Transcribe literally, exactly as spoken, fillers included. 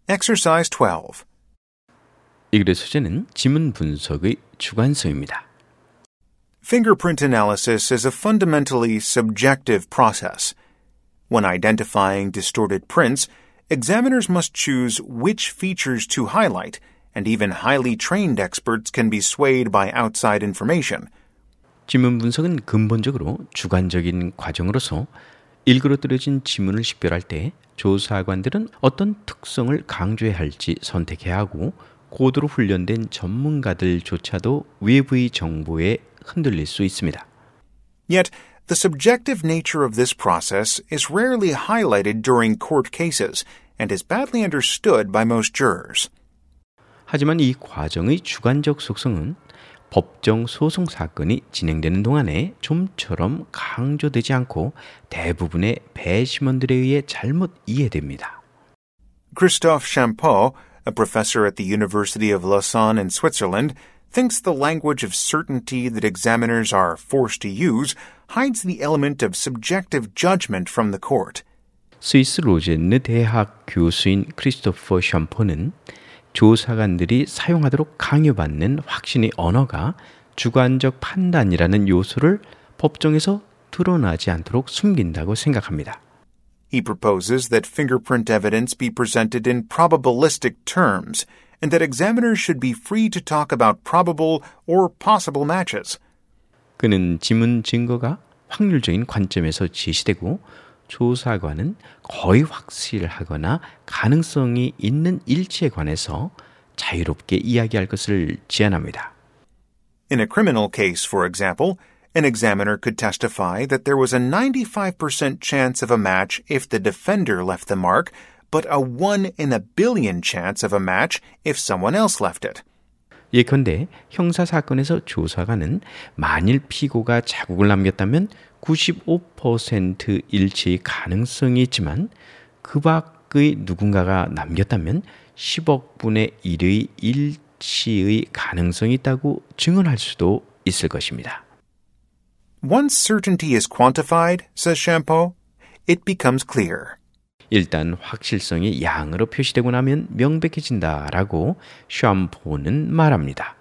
Exercise twelve. 이 글의 소재는 지문 분석의 주관성입니다. Fingerprint analysis is a fundamentally subjective process. When identifying distorted prints, examiners must choose which features to highlight, and even highly trained experts can be swayed by outside information. 지문 분석은 근본적으로 주관적인 과정으로서 일그러뜨려진 지문을 식별할 때 조사관들은 어떤 특성을 강조해야 할지 선택해야 하고 고도로 훈련된 전문가들조차도 외부의 정보에 흔들릴 수 있습니다. Yet, the subjective nature of this process is rarely highlighted during court cases and is badly understood by most jurors. 하지만 이 과정의 주관적 속성은 법정 소송 사건이 진행되는 동안에 좀처럼 강조되지 않고 대부분의 배심원들에 의해 잘못 이해됩니다. Christophe Champeau, a professor at the University of Lausanne in Switzerland, thinks the language of certainty that examiners are forced to use hides the element of subjective judgment from the court. 스위스 로젠느 대학 교수인 크리스토퍼 샴포는 조사관들이 사용하도록 강요받는 확신의 언어가 주관적 판단이라는 요소를 법정에서 드러나지 않도록 숨긴다고 생각합니다. He proposes that fingerprint evidence be presented in probabilistic terms and that examiners should be free to talk about probable or possible matches. 그는 지문 증거가 확률적인 관점에서 제시되고 조사관은 거의 확실하거나 가능성이 있는 일치에 관해서 자유롭게 이야기할 것을 제안합니다. In a criminal case, for example, an examiner could testify that there was a ninety-five percent chance of a match if the defender left the mark, but a one in a billion chance of a match if someone else left it. 예컨대 형사사건에서 조사관은 만일 피고가 자국을 남겼다면 구십오 퍼센트 일치의 가능성이 있지만 그 밖의 누군가가 남겼다면 십억 분의 일의 일치의 가능성이 있다고 증언할 수도 있을 것입니다. Once certainty is quantified, says Champeau, it becomes clear. 일단 확실성이 양으로 표시되고 나면 명백해진다라고 샴포는 말합니다.